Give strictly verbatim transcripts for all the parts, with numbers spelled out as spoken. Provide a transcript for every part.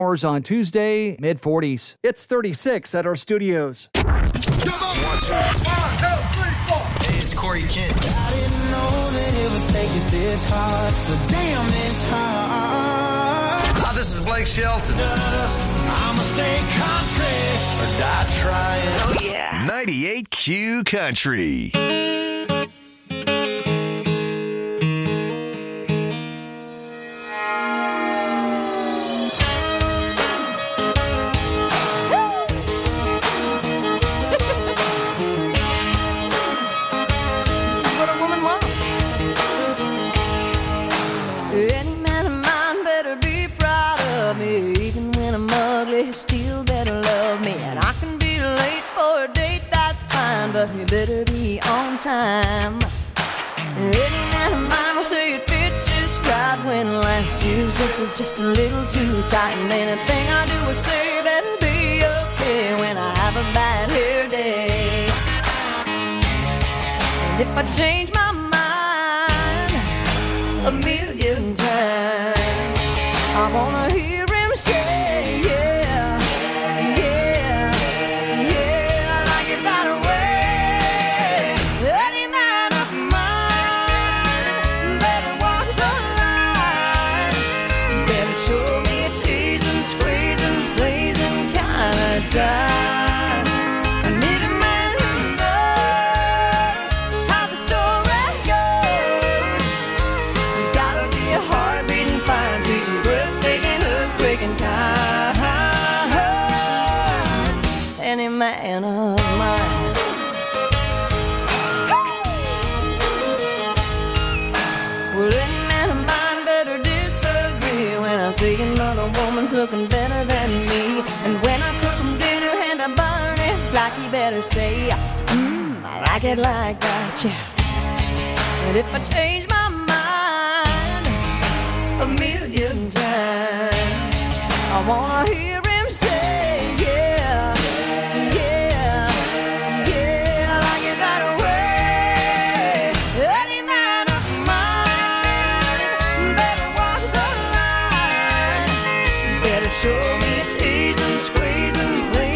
Hours on Tuesday, mid forties. It's thirty-six at our studios. Come on. One, two, one, two, three, four. Hey, it's Corey Kent. I didn't know that it would take it this hard, but damn, it's hard. Hi, this is Blake Shelton. Dust, I'ma stay country or die trying. Oh, yeah. ninety-eight Q Country. Still better love me, and I can be late for a date, that's fine, but you better be on time. Any man of mine will say it fits just right when last year's dress is just a little too tight, and anything I do or say better be okay when I have a bad hair day. And if I change my mind a million times, I wanna hear him say, yeah. Time. I need a man who knows how the story goes. There's gotta be a heart beating fine, sweet, breathtaking, earthquaking kind. Any man of mine. Well, any man of mine better disagree when I see another woman's looking better than me, and when I cook I burn it like you better say, mmm, I like it like that, yeah. And if I change my mind a million times, I wanna hear him say, yeah, yeah, yeah, I like it that way. Any man of mine better walk the line, better show me a tease and squeeze and play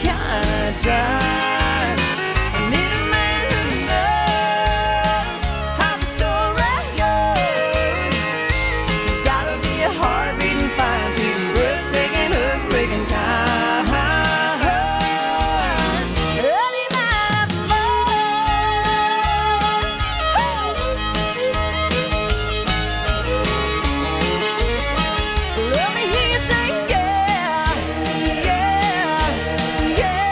time. I need a man who knows how the story goes. There's gotta be a heart beating fine, sweet, breathtaking, earthquaking kind. Any man of mine. Let me hear you say yeah, yeah, yeah.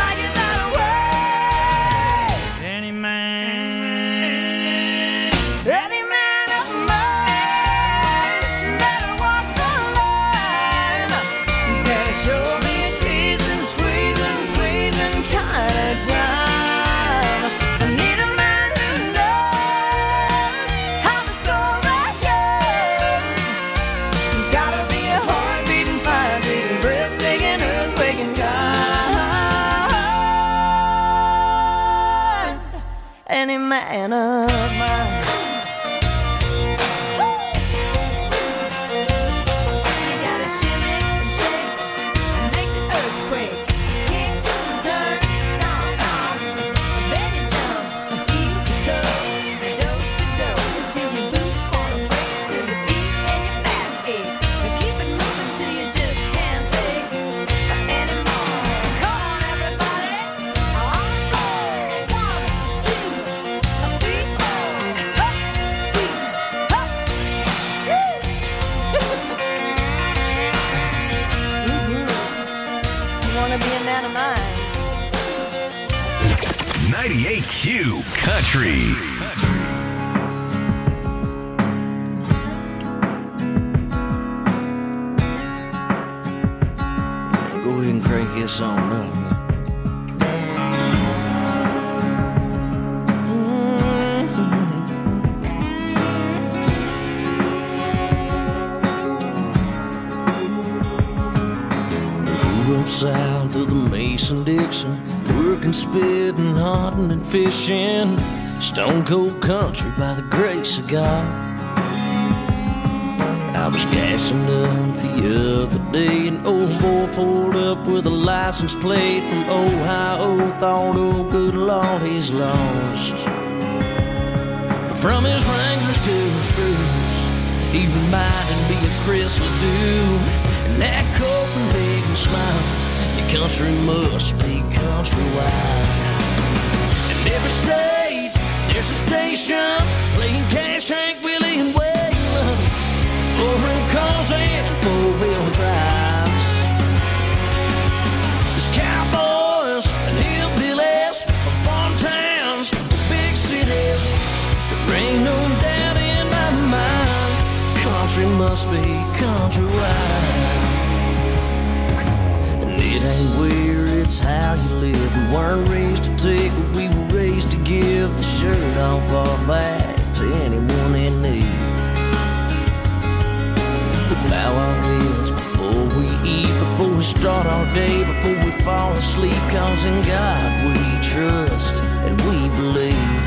Any man of mine. You gotta shimmy, shake, make the earthquake, kick, turn, stomp, stomp, then you jump, heel to toe, dose to dose, till your boots wanna break, till your feet and your back ache, and keep it moving till you just can't take anymore. Come on, everybody, on the road. One, two. Wanna be a man of mine. ninety-eight Q Country. Go ahead and crank this on up. Up south of the Mason-Dixon, working, spitting, hunting, and fishing, stone cold country by the grace of God. I was gassing up the other day. An old boy pulled up with a license plate from Ohio. Thought, oh good Lord, he's lost. But from his Wranglers to his boots, he reminded me of Chris Ledoux. And that Copenhagen smile, your country must be countrywide. In every state, there's a station playing Cash, Hank, Willie, and Waylon. Foreign cars and four-wheel drives. There's cowboys and hillbillies from farm towns to big cities. There ain't no doubt in my mind, country must be countrywide. And it ain't where, it's how you live. We weren't raised to take what we were raised to give. The shirt off our back to anyone in need. We bow our heads before we eat, before we start our day, before we fall asleep. Cause in God we trust and we believe.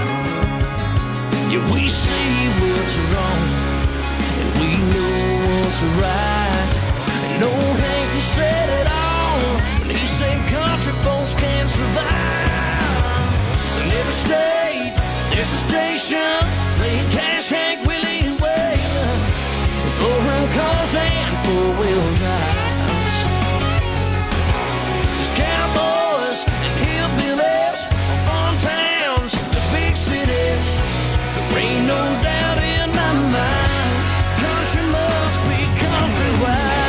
Yeah, we see what's wrong and we know what's right. And old Hank said it all when he said country folks can't survive. In every state, there's a station playing Cash, Hank, Willie, and Waylon. Foreign cars and four-wheel drives. There's cowboys and hillbillies from farm towns to big cities. There ain't no doubt in my mind, country must be countrywide.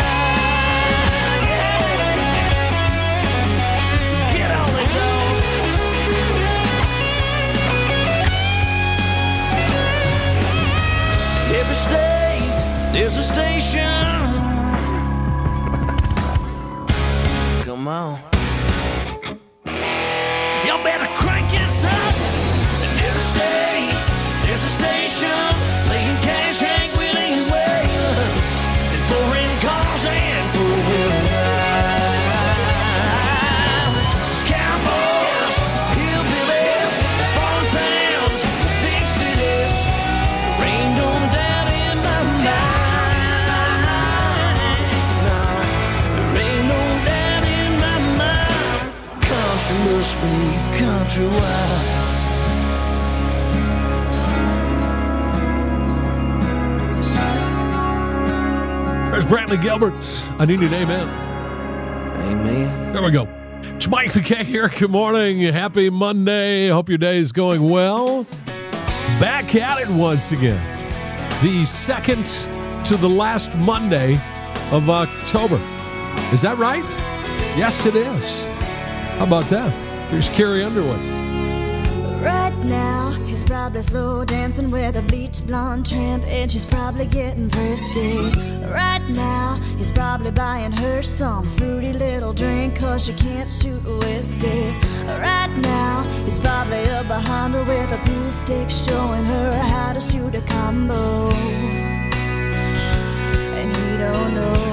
Every state, there's a station. Come on. Y'all better crank this up. In every state, there's a station playing Cash, Hank, Willie, and Waylon. And foreign cars and four-wheel drives. There's cowboys, hillbillies, farm towns to big cities. There ain't no doubt in my mind. No, there ain't no doubt in my mind. Country must be countrywide. There's Brantley Gilbert. I need an amen. Amen. There we go. It's Mike McKay here. Good morning. Happy Monday. Hope your day is going well. Back at it once again. The second to the last Monday of October. Is that right? Yes, it is. How about that? Here's Carrie Underwood. Right now, he's probably slow dancing with a bleach blonde tramp, and she's probably getting frisky. Right now, he's probably buying her some fruity little drink, cause she can't shoot whiskey. Right now, he's probably up behind her with a pool stick, showing her how to shoot a combo. And he don't know.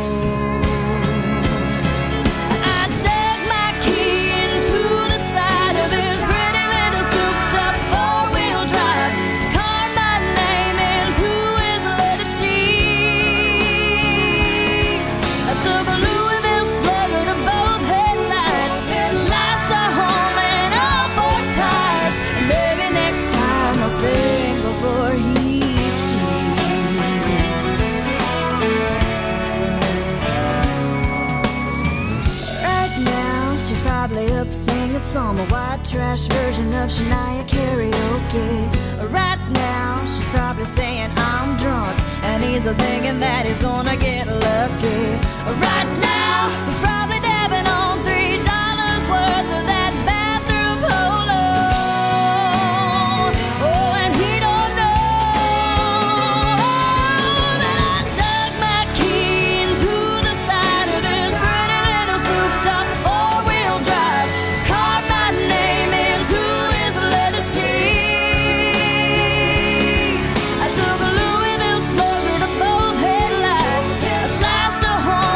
Some white trash version of Shania karaoke. Right now, she's probably saying I'm drunk, and he's thinking that he's gonna get lucky. Right now, he's probably dabbing on three dollars worth of that bathroom polo. Oh, and he don't know that I dug my key into the side of his pretty little souped-up four-wheel drive. I took a Louisville slugger to both headlights. I slashed a horn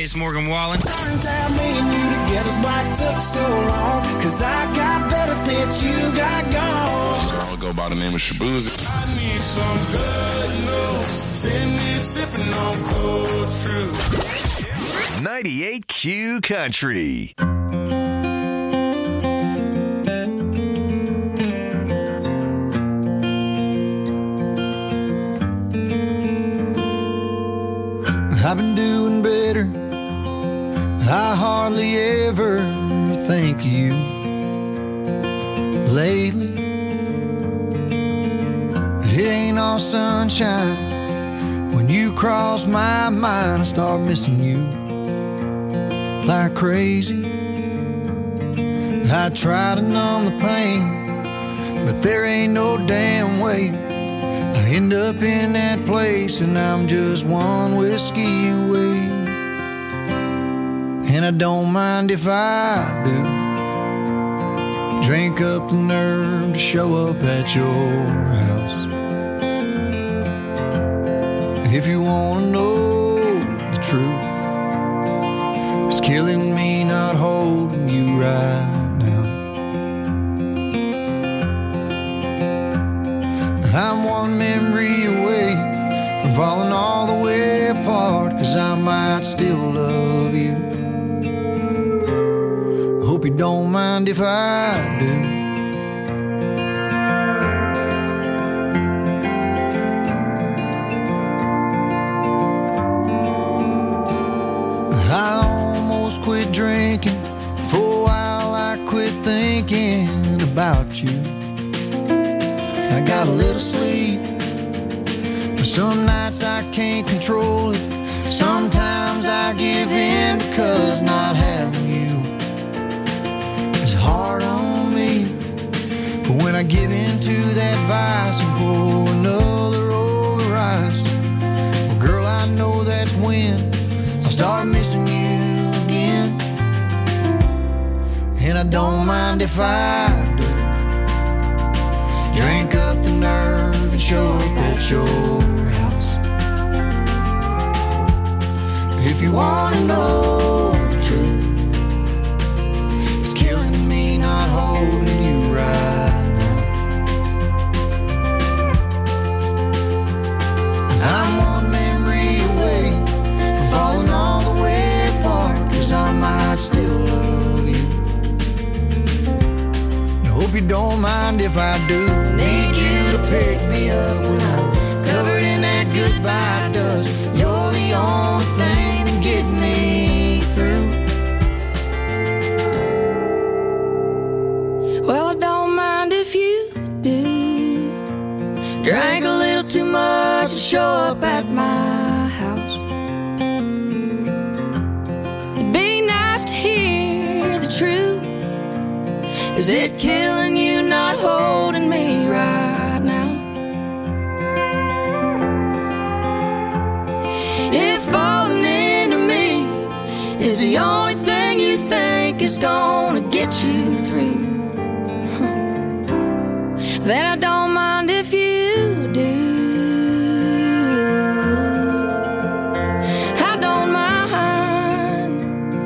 it's Morgan Wallen. Time me and you together's why it took so long. Cause I got better since you got gone. I'll go by the name of Shabuzi. I need some good news. Send me sipping on cold fruit. ninety-eight Q Country. I've been doing better. I hardly ever think of you lately. It ain't all sunshine. When you cross my mind, I start missing you like crazy. I try to numb the pain, but there ain't no damn way. I end up in that place and I'm just one whiskey away. And I don't mind if I do. Drink up the nerve to show up at your house. If you want to know the truth, it's killing me not holding you right now. I'm one memory away from falling all the way apart, cause I might still love you. Hope you don't mind if I do. I almost quit drinking. For a while I quit thinking about you. I got a little sleep, but some nights I can't control it. Sometimes I give in because not having you is hard on me. But when I give in to that vice and pour another over ice, well, girl, I know that's when I'll start missing you again. And I don't mind if I do. Drink up the nerve and show up at your house. If you want to know the truth, it's killing me not holding you right now. I'm one memory away from falling all the way apart, cause I might still love you. I hope you don't mind if I do. Need you to pick me up when I'm covered in that goodbye dust. You're the only thing that get me through. Well, I don't mind if you do. Drank a little too much and show up at my house. It'd be nice to hear the truth. Is it killing you not holding me right now? If falling into me is the only thing you think is gonna get you through, then I don't mind if you do. I don't mind.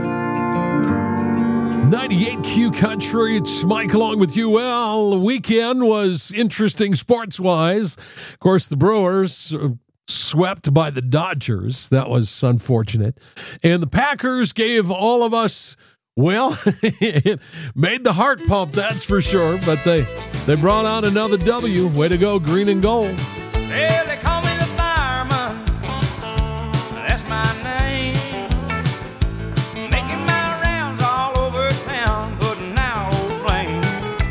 ninety-eight Q Country, it's Mike along with you. Well, the weekend was interesting sports-wise. Of course, the Brewers uh, swept by the Dodgers. That was unfortunate. And the Packers gave all of us, well, it made the heart pump, that's for sure. But they, they brought out another W. Way to go, green and gold. Well, they call me the fireman. That's my name. Making my rounds all over town, putting out old flames.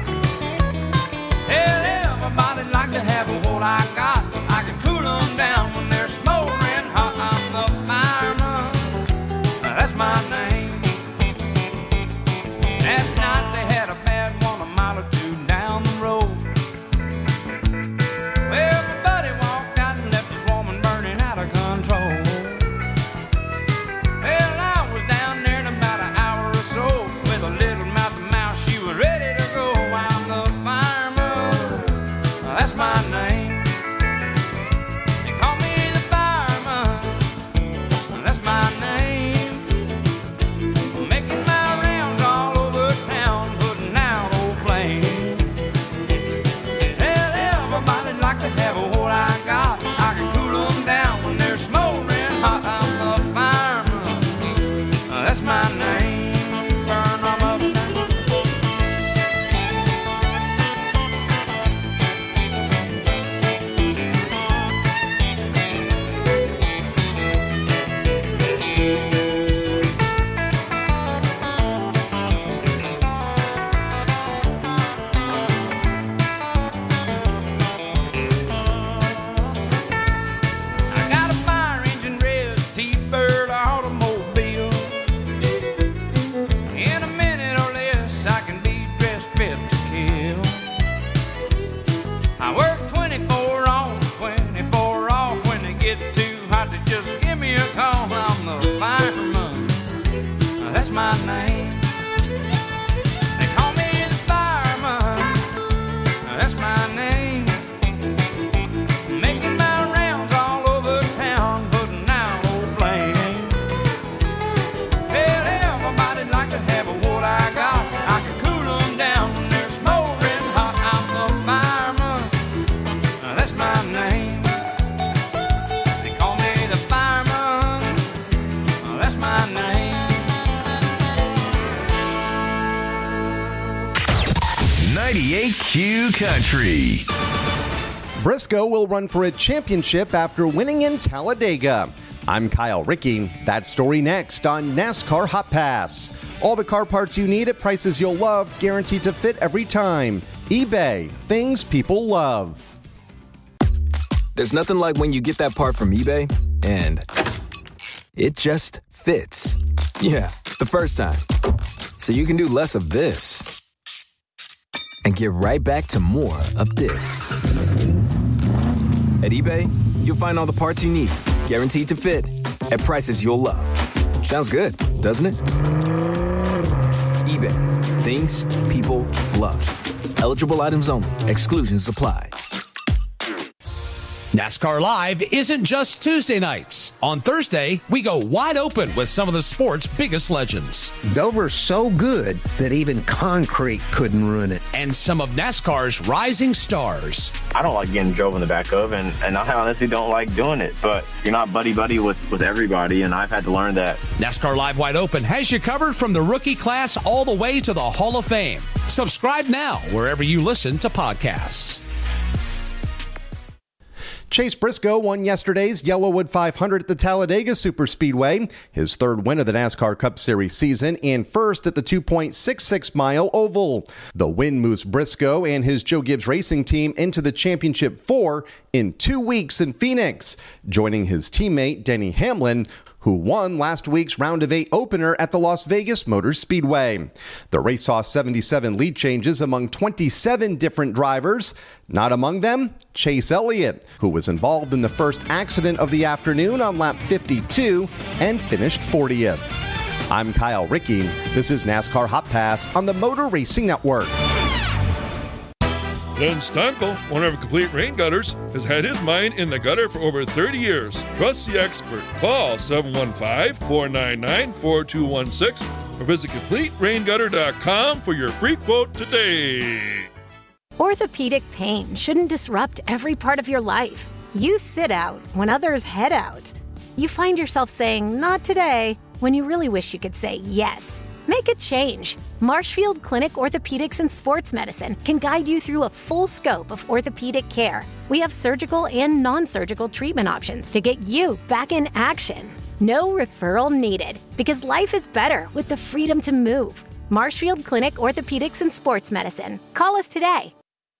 Hell, everybody like to have what I got. I can cool them down when they're smoldering hot. I'm the fireman. That's my name. Last night they had a bad one a mile or two down the road. Well, my name. They call me the fireman, that's my name. Making my rounds all over town, putting out old flame. Hell, everybody like to have what I got. I can cool them down when they're smoldering hot. I'm the fireman, that's my name. They call me the fireman, that's my name. ninety-eight Q Country. Briscoe will run for a championship after winning in Talladega. I'm Kyle Rickey. That story next on NASCAR Hot Pass. All the car parts you need at prices you'll love, guaranteed to fit every time. eBay, things people love. There's nothing like when you get that part from eBay and it just fits. Yeah, the first time. So you can do less of this and get right back to more of this. At eBay, you'll find all the parts you need, guaranteed to fit, at prices you'll love. Sounds good, doesn't it? eBay, things people love. Eligible items only. Exclusions apply. NASCAR Live isn't just Tuesday nights. On Thursday, we go wide open with some of the sport's biggest legends. Dover's so good that even concrete couldn't ruin it. And some of NASCAR's rising stars. I don't like getting drove in the back of, and, and I honestly don't like doing it. But you're not buddy-buddy with, with everybody, and I've had to learn that. NASCAR Live Wide Open has you covered from the rookie class all the way to the Hall of Fame. Subscribe now wherever you listen to podcasts. Chase Briscoe won yesterday's Yellowwood five hundred at the Talladega Superspeedway, his third win of the NASCAR Cup Series season, and first at the two point six six mile oval. The win moves Briscoe and his Joe Gibbs Racing team into the championship four in two weeks in Phoenix, joining his teammate Denny Hamlin, who won last week's round of eight opener at the Las Vegas Motor Speedway. The race saw seventy-seven lead changes among twenty-seven different drivers. Not among them, Chase Elliott, who was involved in the first accident of the afternoon on lap fifty-two and finished fortieth. I'm Kyle Rickey. This is NASCAR Hot Pass on the Motor Racing Network. Glenn Stankel, owner of Complete Rain Gutters, has had his mind in the gutter for over thirty years. Trust the expert. Call seven one five, four nine nine, four two one six or visit complete rain gutter dot com for your free quote today. Orthopedic pain shouldn't disrupt every part of your life. You sit out when others head out. You find yourself saying, "Not today," when you really wish you could say yes. Make a change. Marshfield Clinic Orthopedics and Sports Medicine can guide you through a full scope of orthopedic care. We have surgical and non-surgical treatment options to get you back in action. No referral needed, because life is better with the freedom to move. Marshfield Clinic Orthopedics and Sports Medicine. Call us today.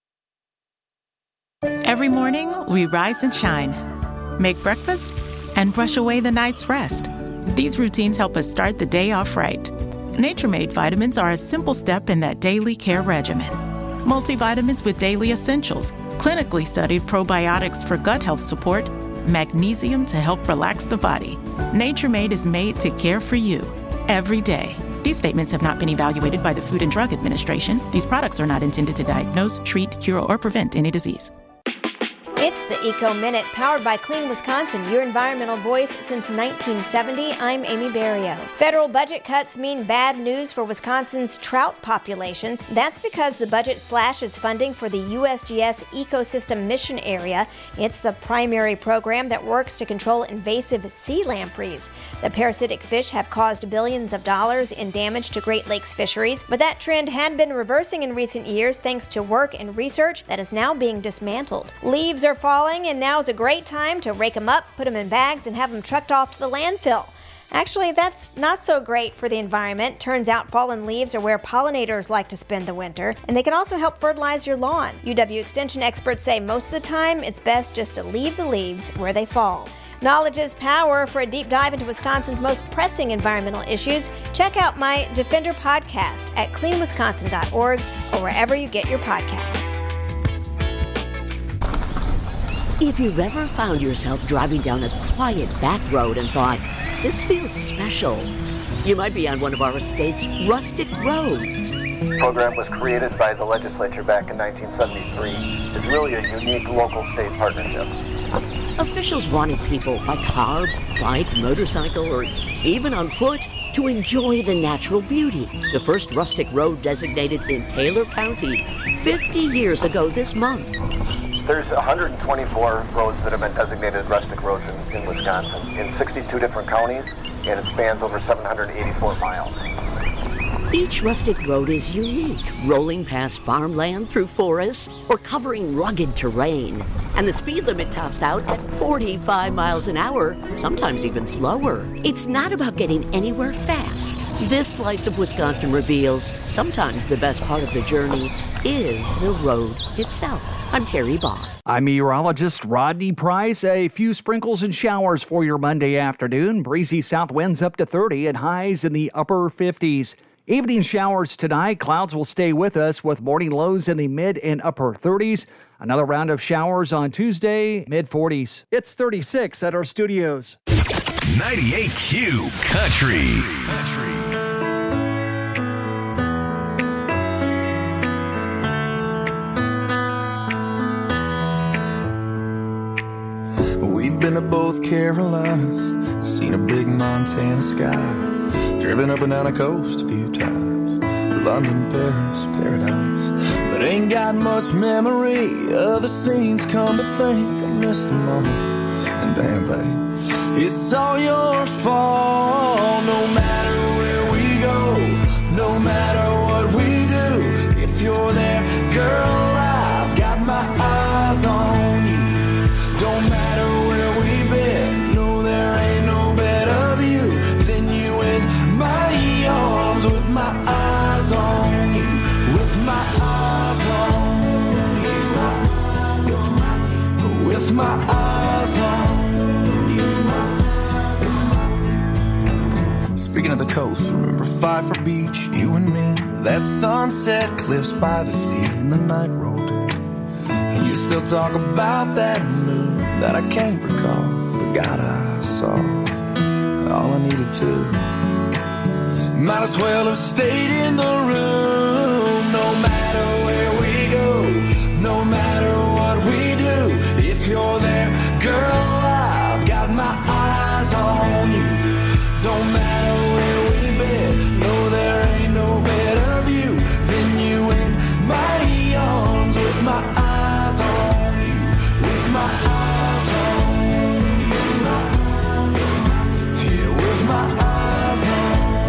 Every morning, we rise and shine, make breakfast, and brush away the night's rest. These routines help us start the day off right. Nature Made vitamins are a simple step in that daily care regimen. Multivitamins with daily essentials, clinically studied probiotics for gut health support, magnesium to help relax the body. Nature Made is made to care for you every day. These statements have not been evaluated by the Food and Drug Administration. These products are not intended to diagnose, treat, cure, or prevent any disease. It's the Eco Minute, powered by Clean Wisconsin, your environmental voice since nineteen seventy. I'm Amy Barrio. Federal budget cuts mean bad news for Wisconsin's trout populations. That's because the budget slashes funding for the U S G S Ecosystem Mission Area. It's the primary program that works to control invasive sea lampreys. The parasitic fish have caused billions of dollars in damage to Great Lakes fisheries, but that trend had been reversing in recent years thanks to work and research that is now being dismantled. Leaves are falling, and now is a great time to rake them up, put them in bags, and have them trucked off to the landfill. Actually, that's not so great for the environment. Turns out fallen leaves are where pollinators like to spend the winter, and they can also help fertilize your lawn. U W Extension experts say most of the time it's best just to leave the leaves where they fall. Knowledge is power. For a deep dive into Wisconsin's most pressing environmental issues, check out my Defender podcast at clean wisconsin dot org or wherever you get your podcasts. If you've ever found yourself driving down a quiet back road and thought, this feels special, You might be on one of our state's rustic roads. The program was created by the legislature back in nineteen seventy-three. It's really a unique local-state partnership. Officials wanted people by car, bike, motorcycle, or even on foot to enjoy the natural beauty. The first rustic road designated in Taylor County fifty years ago this month. There's one hundred twenty-four roads that have been designated rustic roads in, in Wisconsin, in sixty-two different counties, and it spans over seven hundred eighty-four miles. Each rustic road is unique, rolling past farmland through forests or covering rugged terrain. And the speed limit tops out at forty-five miles an hour, sometimes even slower. It's not about getting anywhere fast. This slice of Wisconsin reveals sometimes the best part of the journey is the road itself. I'm Terry Bond. I'm meteorologist Rodney Price. A few sprinkles and showers for your Monday afternoon. Breezy south winds up to thirty and highs in the upper fifties. Evening showers tonight. Clouds will stay with us with morning lows in the mid and upper thirties. Another round of showers on Tuesday, mid forties. It's thirty-six at our studios. ninety-eight Q Country. Country. We've been to both Carolinas, seen a big Montana sky. Driven up and down the coast a few times, London, Paris, paradise. But ain't got much memory of the scenes, come to think I missed them all. And damn, babe, it's all your fault. No matter where we go, no matter what we do, if you're there, girl, I've got my eyes on you. Don't matter where we've been, no, there ain't no better view than you in my arms, with my eyes on you, with my eyes on you, with my eyes on you. Speaking of the coast, remember Pfeiffer Beach, you and me, that sunset cliffs by the sea, and the night rolled in, and you still talk about that moon that I can't recall, but God, I saw all I needed to. Might as well have stayed in the room. No matter where we go, no matter what we do, if you're there, girl, I've got my eyes on you. Don't matter where we've been, no, there ain't no better view than you in my arms, with my eyes on you, with my eyes on you, yeah, with my eyes on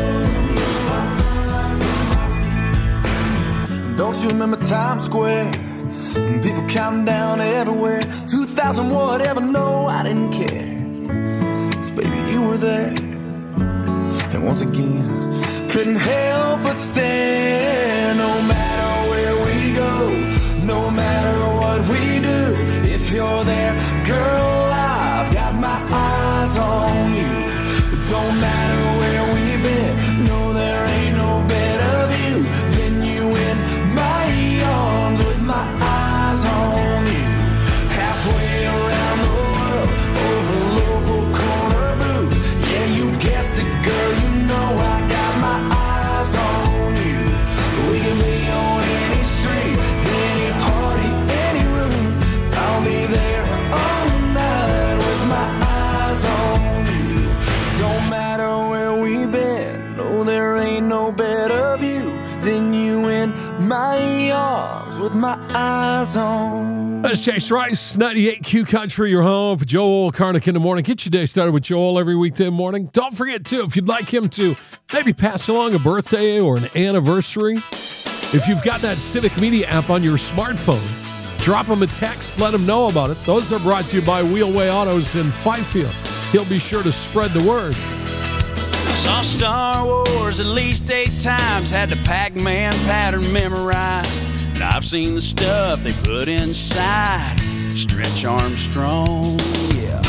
you. Don't you remember Times Square? And people counting down everywhere. two thousand whatever, no, I didn't care. 'Cause baby, you were there. And once again, couldn't help but stare. No matter where we go, no matter what we do, if you're there, girl, I've got my eyes on you. Don't matter where we've been, no, there ain't no better view than you in my arms, with my eyes on you. Halfway around the world, over local corner booth. Yeah, you guessed it, girl, you know I got my eyes on you. We can be on any street, any party, any room. I'll be there all night with my eyes on you. Don't matter where we've been, no, there ain't no better view than you in my arms, with my eyes on. That's Chase Rice, ninety-eight Q Country, your home for Joel Karnick in the morning. Get your day started with Joel every weekday morning. Don't forget, too, if you'd like him to maybe pass along a birthday or an anniversary, if you've got that Civic Media app on your smartphone, drop him a text, let him know about it. Those are brought to you by Wheelway Autos in Fifield. He'll be sure to spread the word. I saw Star Wars at least eight times, had the Pac-Man pattern memorized. And I've seen the stuff they put inside Stretch Armstrong, yeah.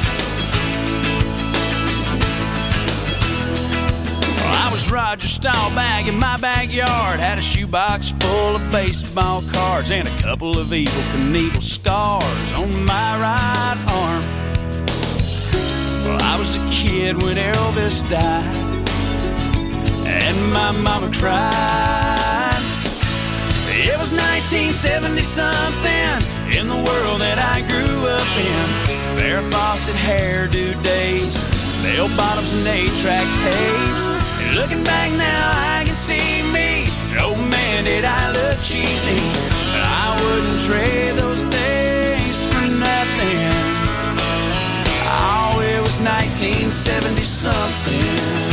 Well, I was Roger Staubach in my backyard, had a shoebox full of baseball cards and a couple of Evel Knievel scars on my right arm. Well, I was a kid when Elvis died, and my mama cried. It was nineteen seventy something in the world that I grew up in. Farrah Fawcett hairdo days, bell bottoms and eight-track tapes. And looking back now, I can see me. Oh man, did I look cheesy. But I wouldn't trade those days for nothing. Oh, it was nineteen seventy something.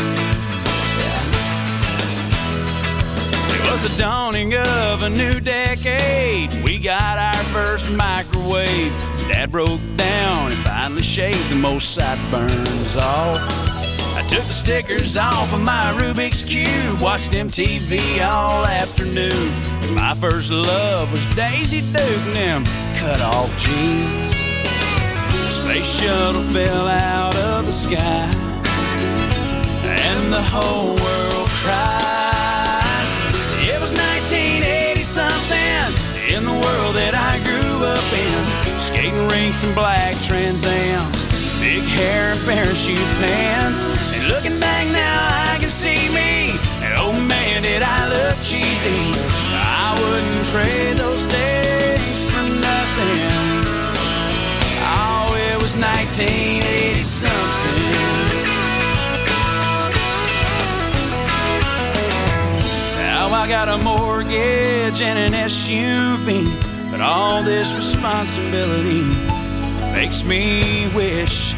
It was the dawning of a new decade. We got our first microwave. Dad broke down and finally shaved the most sideburns off. I took the stickers off of my Rubik's Cube, watched M T V all afternoon. And my first love was Daisy Duke and them cut-off jeans. The space shuttle fell out of the sky, and the whole world cried. It was nineteen eighty something in the world that I grew up in. Skating rinks and black Trans Ams, big hair and parachute pants. And looking back now, I can see me. And oh man, did I look cheesy. I wouldn't trade those days for nothing. Oh, it was nineteen eighty something. Now I got a mortgage and an S U V, but all this responsibility makes me wish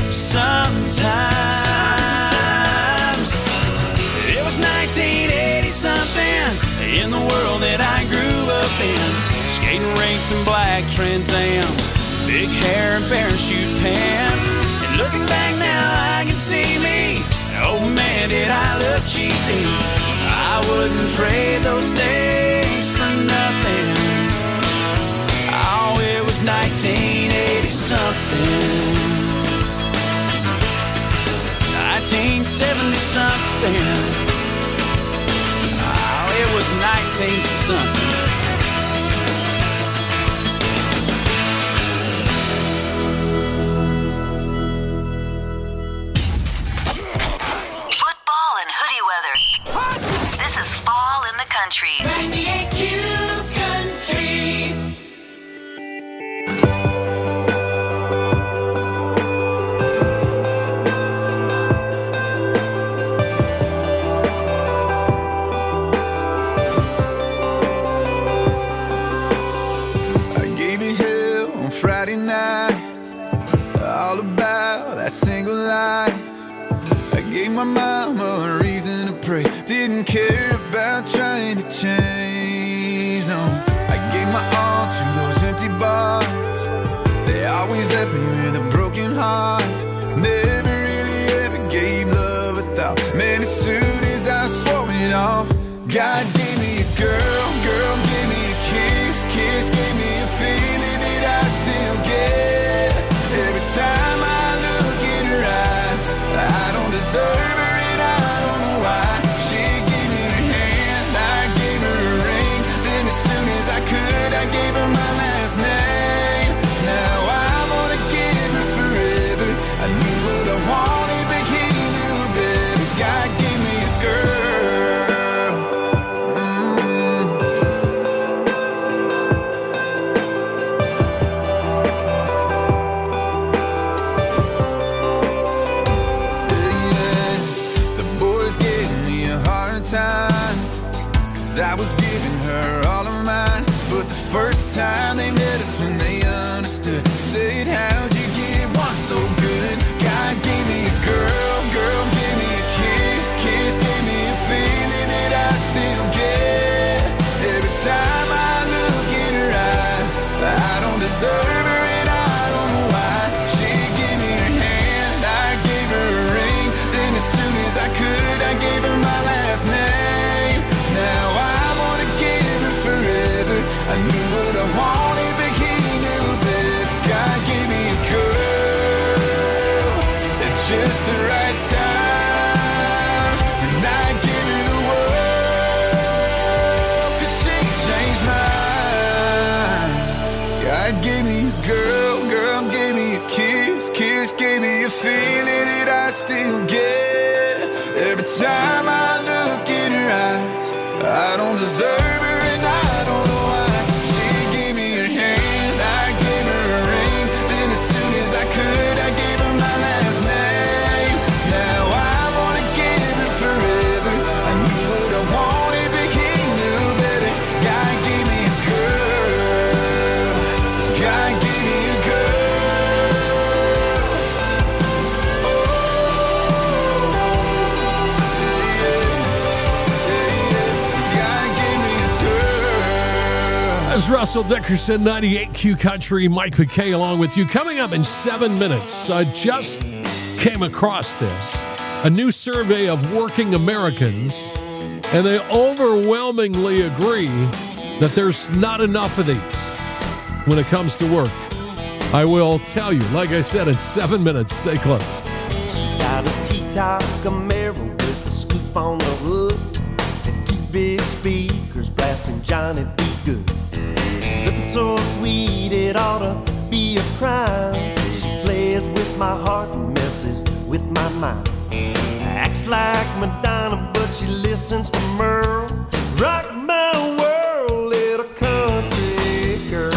sometimes it was nineteen eighty something in the world that I grew up in. Skating rinks and black Trans Ams, big hair and parachute pants. And looking back now, I can see me. Oh man, did I look cheesy. I wouldn't trade those days for nothing. Oh, it was nineteen eighty something. nineteen seventy something. Oh, it was nineteen something. Football and hoodie weather. This is Fall in the Country. ninety-eight Q Country. Friday night, all about that single life. I gave my mama a reason to pray. Didn't care about trying to change, no. I gave my all to those empty bars. They always left me with a broken heart. Never really ever gave love a thought. Man, as soon as I swore it off, God gave me a girl, girl gave me a kiss, kiss gave me a feeling that I still get. Every time I look in her eyes, I don't deserve her and I don't know why. She gave me her hand, I gave her a ring. Then as soon as I could, I gave her my last name. Now I'm gonna give her forever. I knew what I wanted, but he knew better. God gave me a girl. Time, cause I was giving her all of mine. But the first time they met us when they understood, said, how'd you get one so good? God gave me a girl, girl gave me a kiss, kiss gave me a feeling that I still get. Every time I look in her eyes, I don't deserve her and I don't know why. She gave me her hand, I gave her a ring. Then as soon as I could, I gave her my last name. Now I wanna give her forever. I knew what I wanted, but he knew better. God gave me a girl at just the right time, and I give her the world, cause she changed mine. God gave me a girl, girl gave me a kiss, kiss gave me a feeling that I still get. Every time I look is Russell Dickerson, ninety-eight Q Country. Mike McKay along with you. Coming up in seven minutes, I just came across this. A new survey of working Americans, and they overwhelmingly agree that there's not enough of these when it comes to work. I will tell you, like I said, in seven minutes. Stay close. She's got a T-top Camaro with a scoop on the hood and two big speakers blasting Johnny B. Good. Looking so sweet it ought to be a crime. She plays with my heart and messes with my mind. Acts like Madonna, but she listens to Merle. Rock my world, little country girl.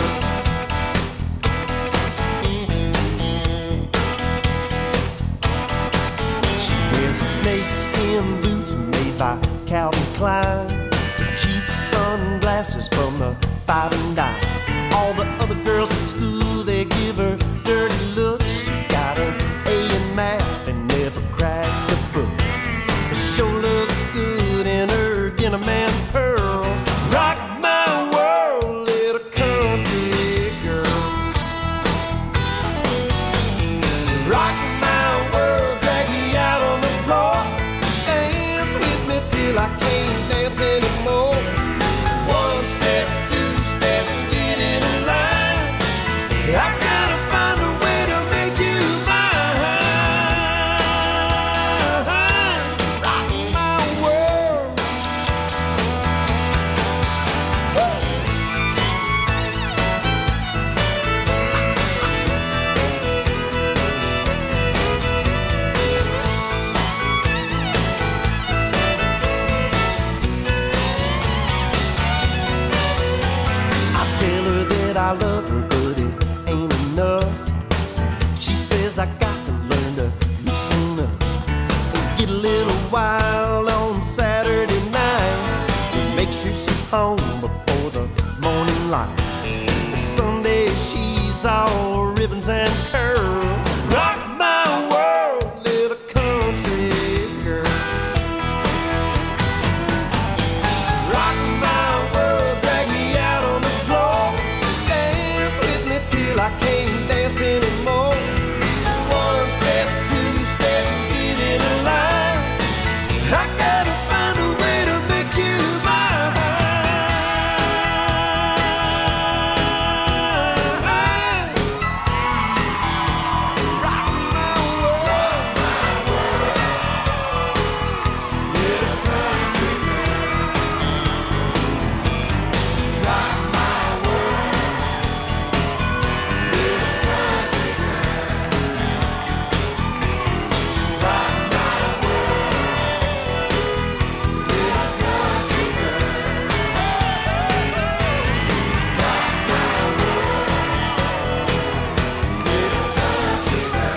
She wears snakeskin boots made by Calvin Klein, cheap sunglasses from the five and dime. All the other girls at school, they give her dirty looks. She got an A in math and never cracked a book. She sure looks good in her denim and pearls. Rock my world, little country girl. Rock my world, drag me out on the floor. Dance with me till I can't dance anymore. One step, two step, get in a line. I gotta find a way to make you mine. Rock my world. I tell her that I love her, but it ain't enough. She says I got to learn to loosen up and get a little wild on Saturday night and make sure she's home before the morning light. Sunday she's all ribbons and curls. Rock my world, little country girl. Rock my world, drag me out on the floor. Dance with me till I can't dance anymore. One step, two step, get in a line. I gotta find a way to make you mine. Rock my world, little country girl. Rock my world, little country girl. Rock my world, little country girl. Rock my world, little country girl.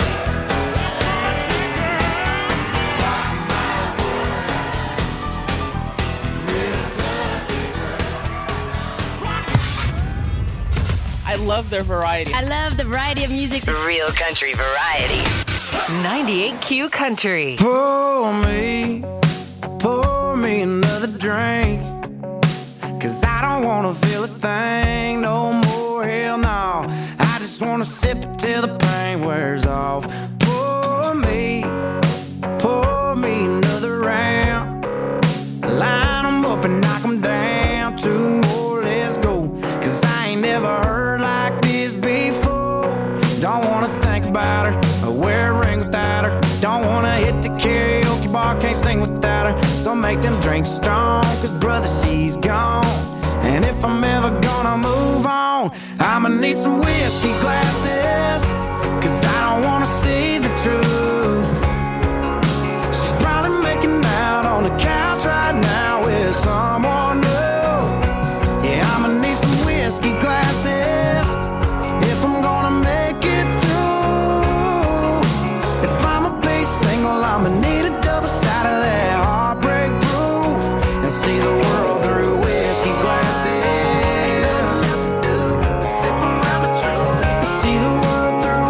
I love their variety. I love the variety of music. Real country variety. ninety-eight Q Country. Pour me, pour me another drink. Cause I don't wanna feel a thing no more, hell no. I just wanna sip it till the pain wears off. Pour me, pour me another round. Line 'em up and knock 'em down. Two more, let's go. Cause I ain't never heard like this before. Don't wanna think about her or wear a ring without her. Don't wanna hit the karaoke bar, can't sing without her. So make them drinks strong, cause brother, she's gone. And if I'm ever gonna move on, I'ma need some whiskey glasses. Cause I don't wanna see the truth. She's probably making out on the couch right now with someone new. Yeah, I'ma need some whiskey glasses if I'm gonna make it through. If I'ma be single, I'ma need a double shot of that heartbreak proof and see the world through whiskey glasses. See the world through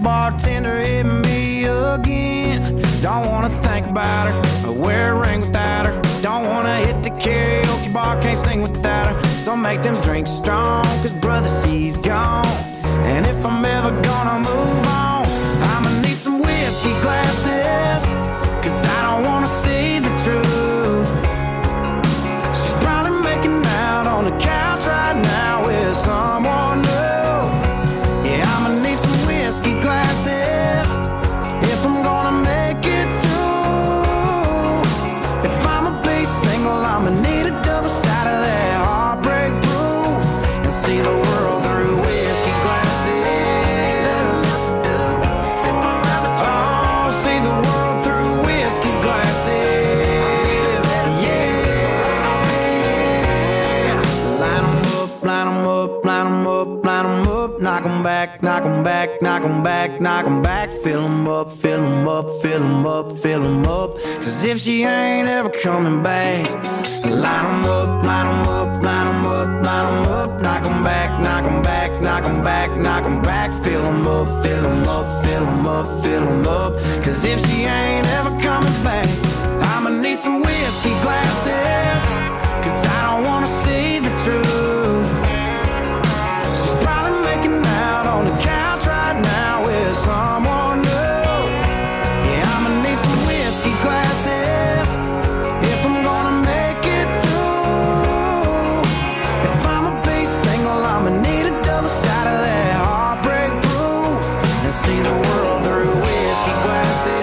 bartender hit me again. Don't wanna think about her or wear a ring without her. Don't wanna hit the karaoke bar, can't sing without her. So make them drinks strong, cause brother, she's gone. And if I'm ever gonna move on, I'ma need some whiskey glasses, cause I don't wanna see the truth. She's probably making out on the couch right now with someone new. Yeah, I'ma need some whiskey glasses if I'm gonna make it through. If I'ma be single, I'ma need a double shot of that heartbreak proof and see the world through whiskey glasses. Oh, see the world through whiskey glasses. Yeah. Line 'em up, line 'em up, line 'em up, line 'em up. Knock 'em back, knock 'em back, knock 'em back, knock 'em back. Fill 'em up, fill 'em up, fill 'em up, fill 'em up. Cause if she ain't ever coming back, line 'em up, line 'em up, line 'em up, line 'em up. Knock 'em back, knock 'em back, knock 'em back, knock 'em back. Fill 'em up, fill 'em up, fill 'em up, fill 'em up. Cause if she ain't ever coming back, I'ma need some whiskey glasses, cause I don't wanna see the truth. She's probably making out on the couch right now with someone new. Yeah, I'ma need some whiskey glasses if I'm gonna make it through. If I'ma be single, I'ma need a double shot of that heartbreak proof and see the world through whiskey glasses.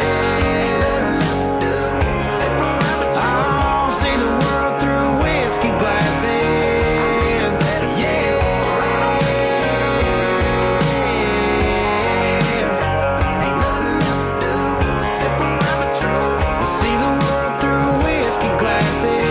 Oh, see the world through whiskey glasses. Yeah. Ain't nothing else to do but sip around the truth and see the world through whiskey glasses.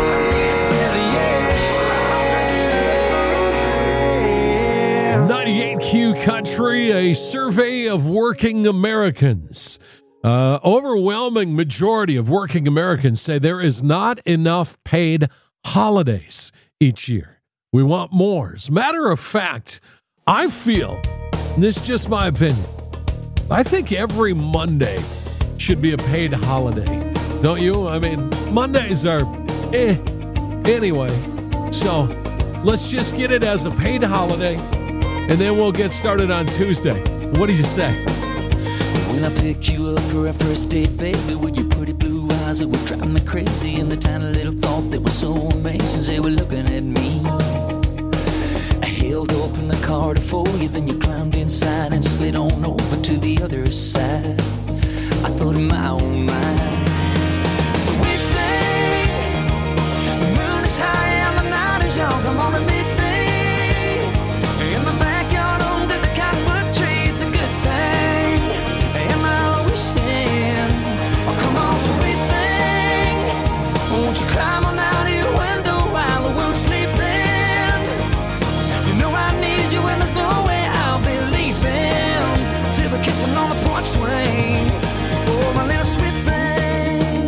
Yeah. ninety-eight Q Country, a survey of working Americans. Uh, overwhelming majority of working Americans say there is not enough paid holidays each year. We want more. As a matter of fact, I feel, and this is just my opinion, I think every Monday should be a paid holiday. Don't you? I mean, Mondays are eh. Anyway, so let's just get it as a paid holiday, and then we'll get started on Tuesday. What do you say? When I picked you up for our first date, baby, with your pretty blue eyes that were driving me crazy, and the tiny little thought that was so amazing, they were looking at me. I held open the car for you, then you climbed inside and slid on over to the other side. I thought in my own mind, sweet thing, the moon is high and the night is young, come on and meet me in the backyard under the cottonwood tree. It's a good thing. Am I wishing? Oh, come on, sweet thing, won't you climb on out of your window while the world's sleeping? You know I need you and there's no way I'll be leaving till we're kissing on the porch swing. Oh, my little sweet thing.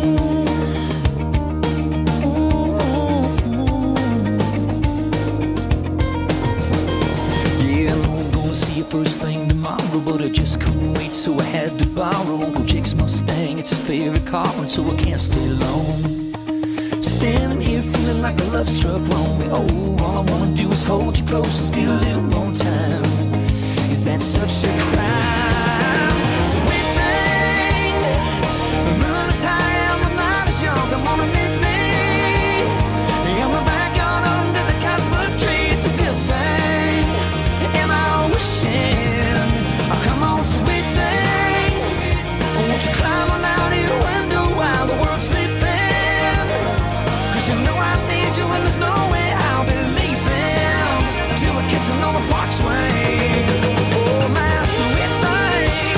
Yeah, I know I'm gonna see you first thing tomorrow, but I just couldn't wait, so I had to borrow Uncle Jake's Mustang. It's his favorite car, and so I can't stay long. Standing here feeling like a love struck wrong. Oh, all I wanna do is hold you close and steal a little more time. Is that such a crime? Sweet thing, the moon is high and the night is young. Come on and meet me in the backyard under the cottonwood tree. It's a good thing. Am I wishing? Oh, come on, sweet thing, won't you climb on out of your window while the world's sleeping? Cause you know I need you and there's no way I'll be leaving till we're kissing on the porch swing. Oh, my sweet thing.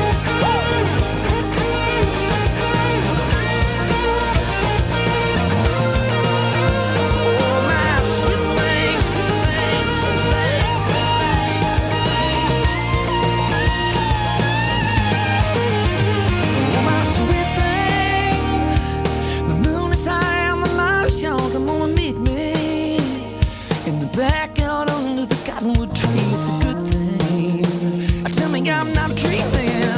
Oh, my sweet thing. Oh, my sweet thing. The moon is high and the light is young. Come on and meet me in the backyard under the cottonwood tree. It's a good thing. Tell me I'm not dreaming.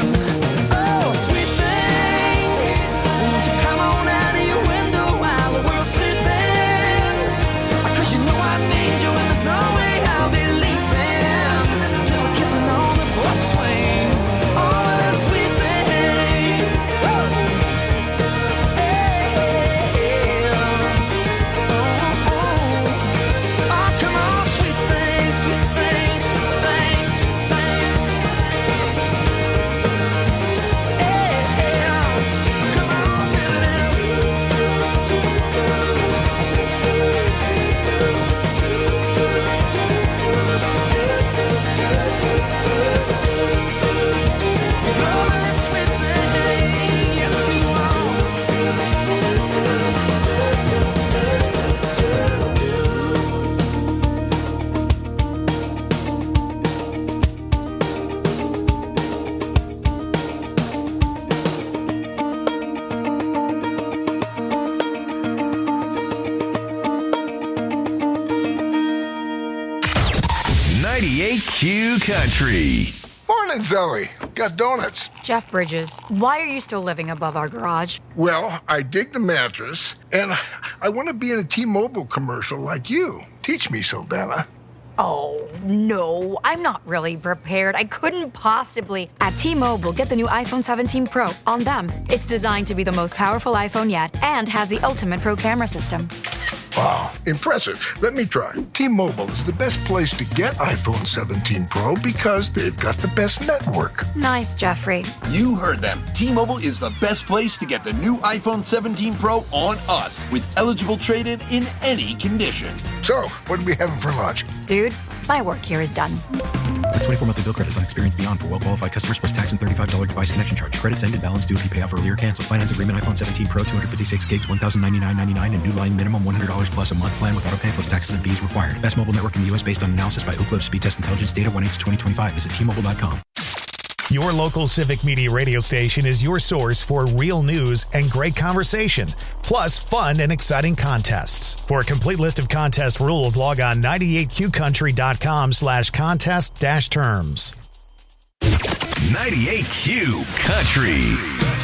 Country. Morning, Zoe. Got donuts. Jeff Bridges, why are you still living above our garage? Well, I dig the mattress, and I want to be in a T-Mobile commercial like you. Teach me, Saldana. Oh, no, I'm not really prepared. I couldn't possibly. At T-Mobile, get the new iPhone seventeen Pro on them. It's designed to be the most powerful iPhone yet and has the ultimate Pro camera system. Wow, impressive. Let me try. T-Mobile is the best place to get iPhone seventeen Pro because they've got the best network. Nice, Jeffrey. You heard them. T-Mobile is the best place to get the new iPhone seventeen Pro on us with eligible trade-in in any condition. So, what are we having for lunch? Dude, my work here is done. The twenty-four monthly bill credits on Experience Beyond for well-qualified customers plus tax and thirty-five dollars device connection charge. Credits end and balance due if you pay off early or cancel. Finance agreement iPhone seventeen Pro, two hundred fifty-six gigs, one thousand ninety-nine ninety-nine, and new line minimum one hundred dollars plus a month plan with auto pay plus taxes and fees required. Best mobile network in the U S based on analysis by Ookla Speed Test Intelligence Data one H twenty twenty-five. Visit T Mobile dot com. Your local Civic Media radio station is your source for real news and great conversation, plus fun and exciting contests. For a complete list of contest rules, log on ninety-eight q country dot com slash contest dash terms. ninety-eight Q Country.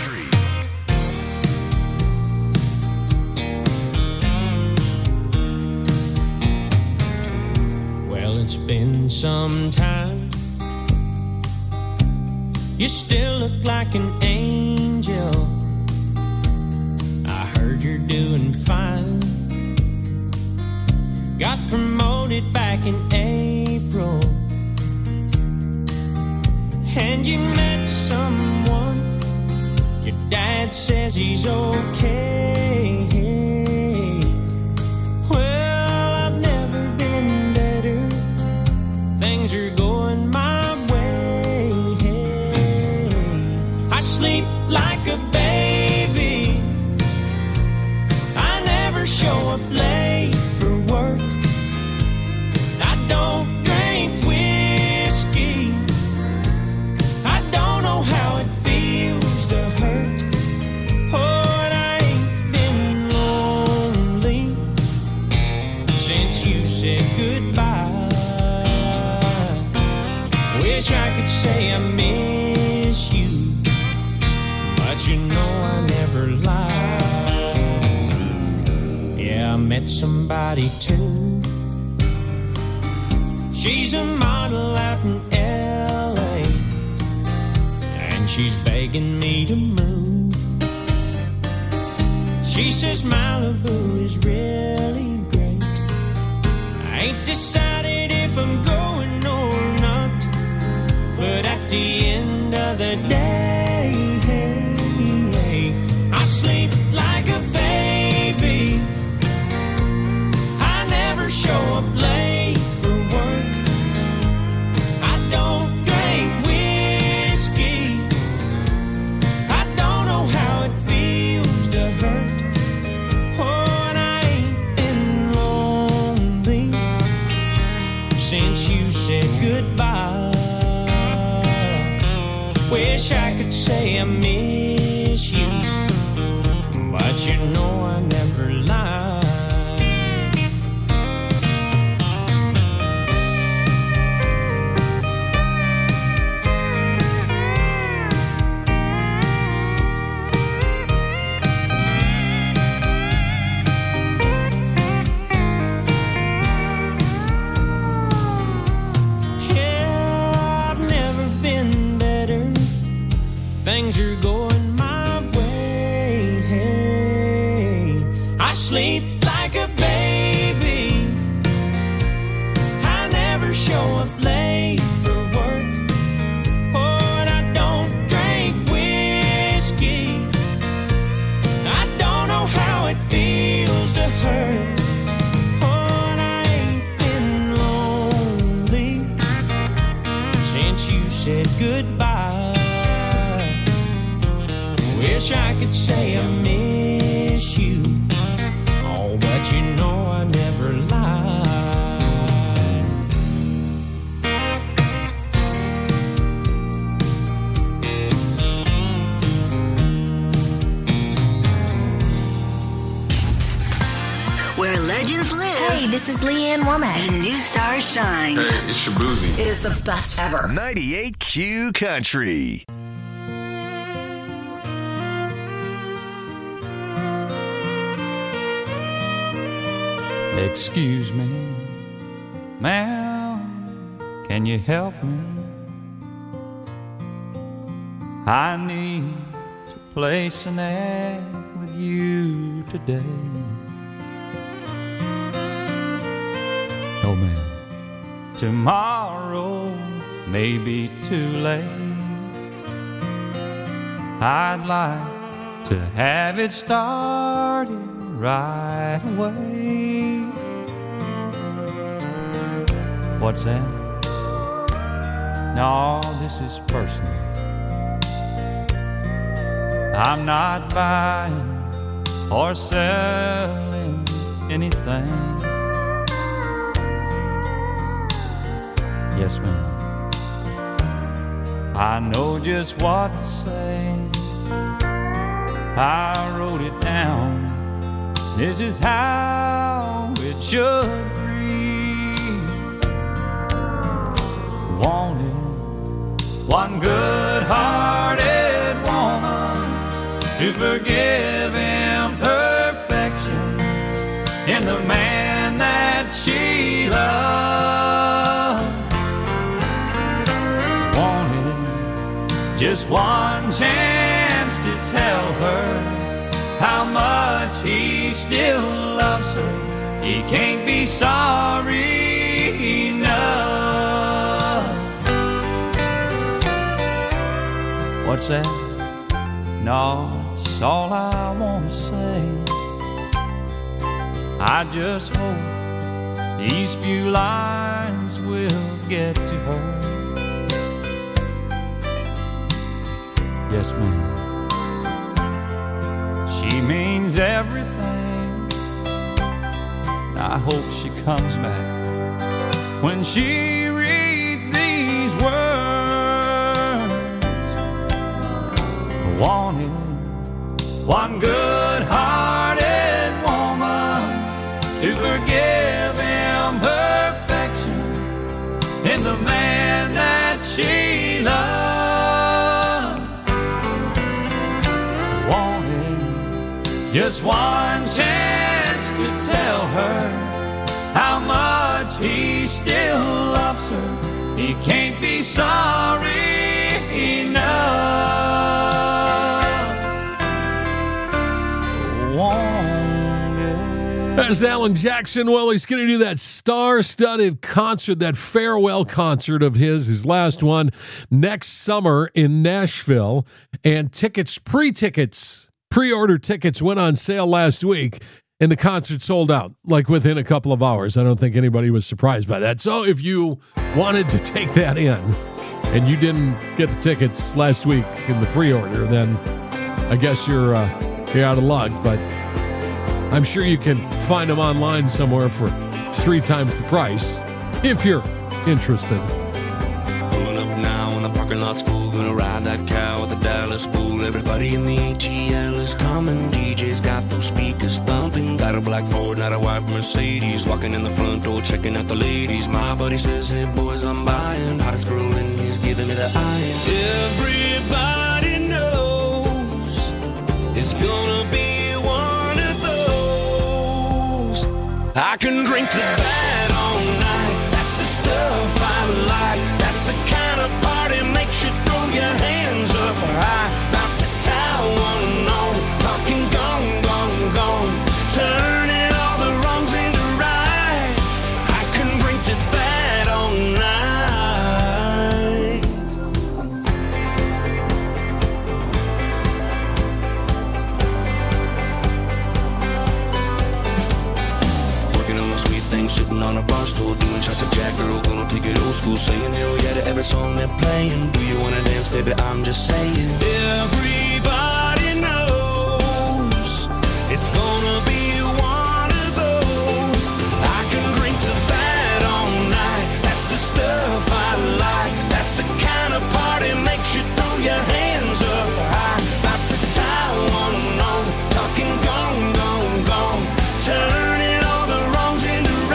Well, it's been some time. You still look like an angel. I heard you're doing fine. Got promoted back in April. And you met someone. Your dad says he's okay. Well, I've never been better. Things are going my way. I sleep like a baby. I never show up late for work. I don't drink whiskey. I don't know how it feels to hurt. Oh, and I ain't been lonely since you said goodbye. Wish I could say I miss you, but you know I never lie. Yeah, I met somebody too. She's a model out in L A, and she's begging me to move. She says Malibu is really great. I ain't decided if I'm going or not, but at the end of the day, I sleep like a baby. I never show up late for work. I don't drink whiskey. I don't know how it feels to hurt. Oh, and I ain't been lonely since you said goodbye. Wish I could say I miss you, but you know I never lie. Yeah, I've never been better. Things are going my way. I sleep like a baby. I never show up late for work. Oh, and I don't drink whiskey. I don't know how it feels to hurt. Oh, and I ain't been lonely since you said goodbye. Wish I could say I miss you, oh, but you know I never lie. Where legends live. Hey, this is Leanne Womack. And new stars shine. Hey, it's Shabuzi. It is the best ever. ninety-eight Q Country. Excuse me, ma'am, can you help me? I need to place an ad with you today. Oh man, tomorrow may be too late. I'd like to have it started right away. What's that? No, this is personal. I'm not buying or selling anything. Yes, ma'am. I know just what to say. I wrote it down. This is how it should read. Wanted one good-hearted woman to forgive imperfection in the man that she loved. Wanted just one chance to tell her how much he still loves her. He can't be sorry enough. What's that? No, it's all I want to say. I just hope these few lines will get to her. Yes, ma'am. She means everything. I hope she comes back when she reads these words. I wanted one good-hearted woman to forgive imperfection in the man that she loved. Wanted just one chance to tell her how much he still loves her. He can't be sorry enough. There's Alan Jackson. Well, he's going to do that star-studded concert, that farewell concert of his, his last one, next summer in Nashville. And tickets, pre-tickets, pre-order tickets went on sale last week, and the concert sold out, like within a couple of hours. I don't think anybody was surprised by that. So if you wanted to take that in and you didn't get the tickets last week in the pre-order, then I guess you're, uh, you're out of luck. But I'm sure you can find them online somewhere for three times the price if you're interested. Pulling up now in the parking lot's full. Gonna ride that cow with the Dallas Bull. Everybody in the A T L is coming. D J's got those speakers thumping. Got a black Ford, not a white Mercedes. Walking in the front door, checking out the ladies. My buddy says, hey boys, I'm buying. Hottest girl in, he's giving me the iron. Everybody knows it's gonna be I can drink to that all night. That's the stuff I like. That's the kind of party makes you throw your hands up high. About to tie one on, talking gone, gone, gone. Turning all the wrongs into right. I can drink to that all night. Sitting on a bar stool, doing shots of Jack, girl, gonna take it old school. Saying hell yeah to every song they're playing. Do you wanna dance, baby? I'm just saying. Everybody knows it's gonna be one of those. I can drink to that all night. That's the stuff I like. That's the kind of party makes you throw your hands up high. About to tie one on, talking gone, gone, gone. Turning all the wrongs into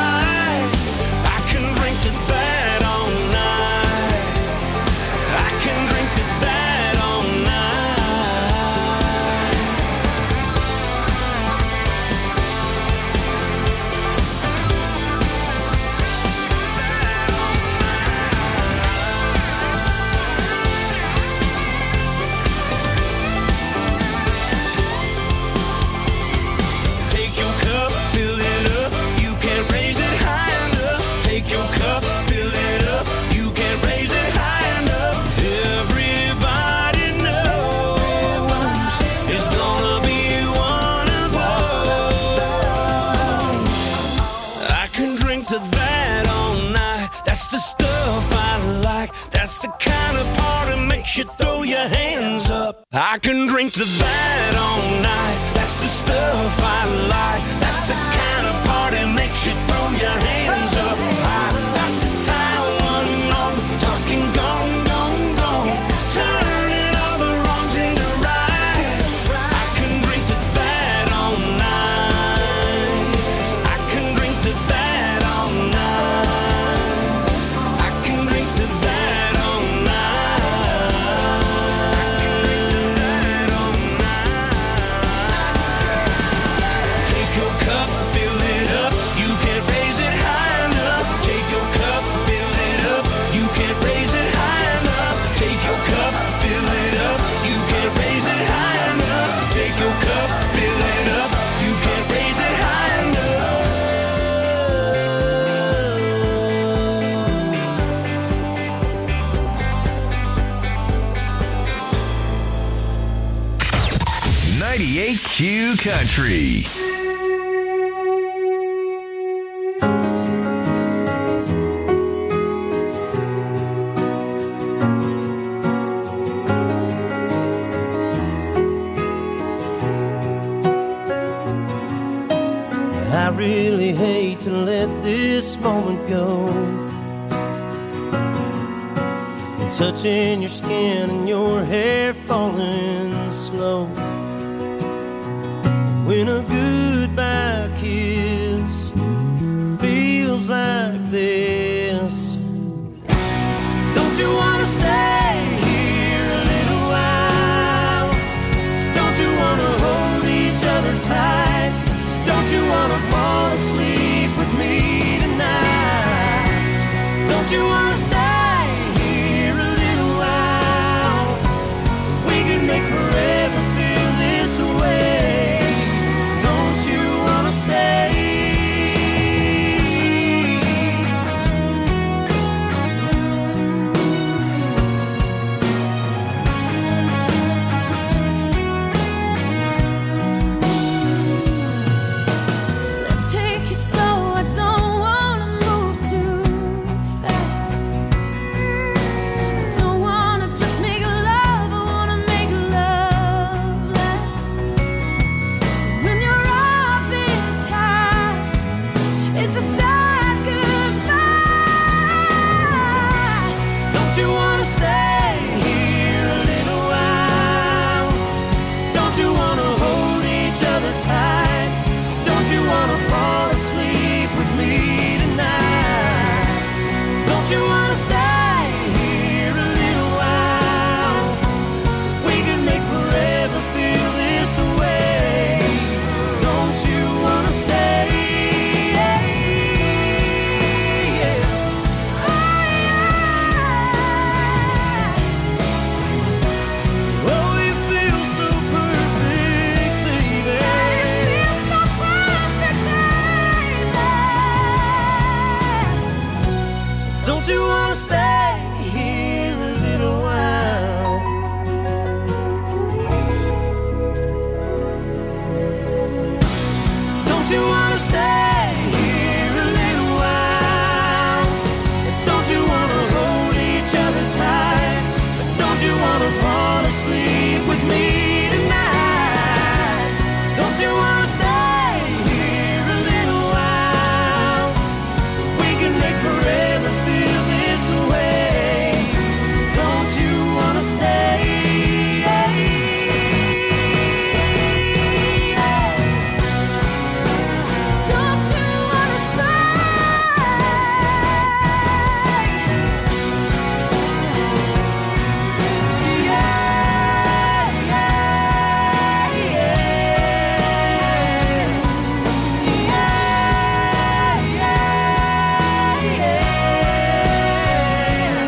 throw your hands up. I can drink to that all night. That's the stuff I like. That's the kind of party makes you throw your hands up. I got to tie one on, talking gone, gone, gone, turning all the wrongs into right. I can drink to that all night. I can drink to that all night. I can drink to that all night. Take your cup, fill it up. You can't raise it high enough. Take your cup, fill it up. You can't raise it high enough. Take your cup, fill it up. You can't raise it high enough. Take your cup, fill it up. You can't raise it high enough. ninety-eight Q Country. I really hate to let this moment go. And touching your skin and your hair falling slow. When a goodbye kiss feels like this. Don't you wanna stay here a little while? Don't you wanna hold each other tight? Don't you wanna fall asleep with me tonight? Don't you wanna stay here a little while? We can make forever feel this way. Don't you wanna stay? Let's take it slow. I don't wanna move too fast. I don't wanna just make love. I wanna make love last. When you're up this high, it's a sad goodbye. Don't you wanna stay here a little while? Don't you wanna hold each other tight? Don't you wanna fall asleep with me tonight? Don't you wanna stay here a little while? We can make forever feel this way. Don't you wanna stay? Oh, you feel so perfect, baby. Don't you wanna stay here a little while? Don't you wanna stay here a little while? Don't you wanna hold each other tight? Don't you wanna fall asleep with me tonight? Don't you wanna stay here a little while? We can make forever feel this way. Don't you wanna stay? Don't you wanna stay? Yeah, yeah, yeah. Yeah, yeah, yeah.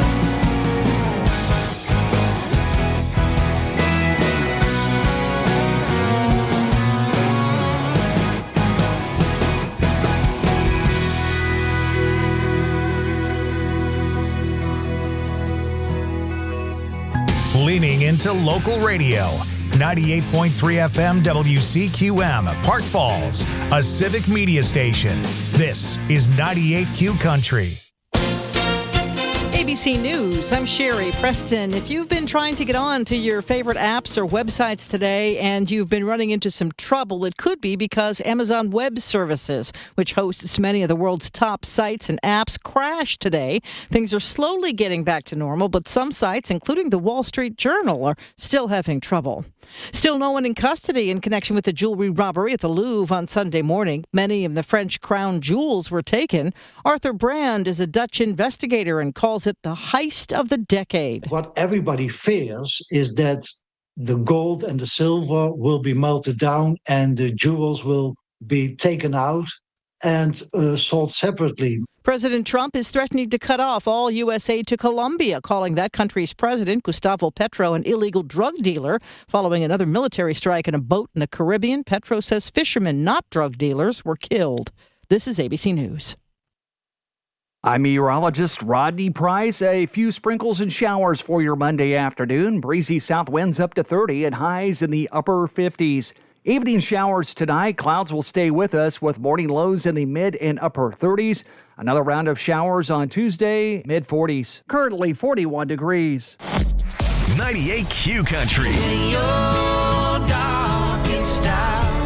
Leaning into local radio. ninety-eight point three F M W C Q M, Park Falls, a civic media station. This is ninety-eight Q Country. A B C News, I'm Sherry Preston. If you've been trying to get on to your favorite apps or websites today and you've been running into some trouble, it could be because Amazon Web Services, which hosts many of the world's top sites and apps, crashed today. Things are slowly getting back to normal, but some sites, including the Wall Street Journal, are still having trouble. Still no one in custody in connection with the jewelry robbery at the Louvre on Sunday morning. Many of the French crown jewels were taken. Arthur Brand is a Dutch investigator and calls it the heist of the decade. What everybody fears is that the gold and the silver will be melted down and the jewels will be taken out and uh, sold separately. President Trump is threatening to cut off all U S aid to Colombia, calling that country's president, Gustavo Petro, an illegal drug dealer. Following another military strike on a boat in the Caribbean, Petro says fishermen, not drug dealers, were killed. This is A B C News. I'm meteorologist Rodney Price. A few sprinkles and showers for your Monday afternoon. Breezy south winds up to thirty and highs in the upper fifties. Evening showers tonight. Clouds will stay with us with morning lows in the mid and upper thirties. Another round of showers on Tuesday, mid forties. Currently forty-one degrees. ninety-eight Q Country.